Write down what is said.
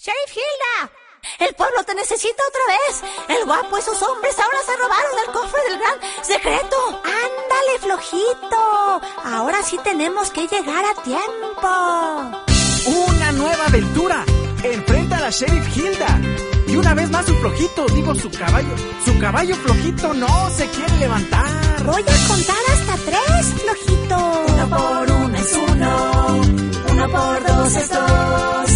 ¡Sheriff Hilda! ¡El pueblo te necesita otra vez! ¡El guapo y sus hombres ahora se robaron el cofre del gran secreto! ¡Ándale, flojito! Ahora sí tenemos que llegar a tiempo. ¡Una nueva aventura! Enfrenta a la Sheriff Hilda. Y una vez más su flojito, su caballo flojito no se quiere levantar. Voy a contar hasta 3, flojito. 1 por 1 es 1, 1 por 2 es 2.